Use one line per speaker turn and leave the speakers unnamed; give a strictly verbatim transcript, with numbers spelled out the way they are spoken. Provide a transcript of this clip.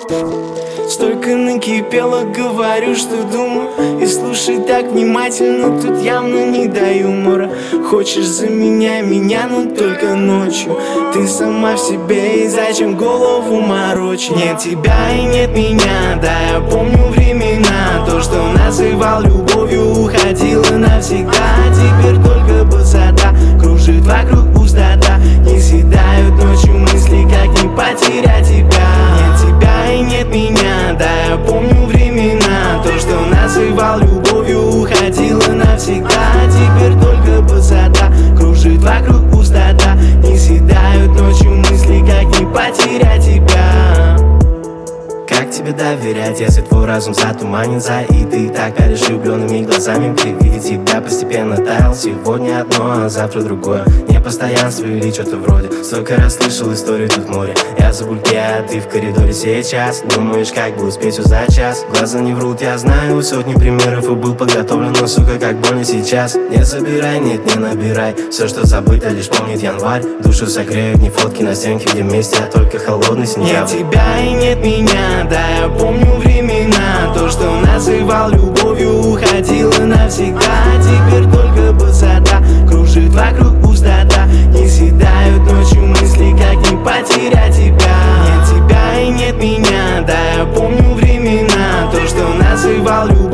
Столько накипело, говорю, что думаю. И слушай так внимательно, тут явно не до юмора. Хочешь за меня, меня, но только ночью. Ты сама в себе, и зачем голову морочить? Нет тебя и нет меня, да, я помню времена. То, что называл любовью, уходило навсегда. Теперь только высота, кружит вокруг пустота. Не съедают ночью мысли, как не потерять тебя. Нет тебя и нет меня, да, я помню времена. То, что называл любовью, уходило навсегда. Теперь только высота, кружит вокруг пустота. Не съедают ночью мысли, как не потерять тебя. Как тебе доверять, если твой разум затуманен за и ты так горишь влюбленными глазами? При виде тебя постепенно таял. Сегодня одно, а завтра другое. Непостоянство или что-то вроде. Столько раз слышал историю тут море. Я за бульки, а ты в коридоре сейчас. Думаешь, как бы успеть за час? Глаза не врут, я знаю сотни примеров и был подготовлен, но, сука, как больно сейчас. Не забирай, нет, не набирай. Все, что забыто, лишь помнит январь. Душу согреют не фотки на стенке, где вместе, а только холодный сентябрь. Нет тебя и нет меня, да, я помню времена. То, что называл любовью, уходило навсегда. Теперь только высота, кружит вокруг пустота. Не съедают ночью мысли, как не потерять тебя. Нет тебя и нет меня, да, я помню времена. То, что называл любовью,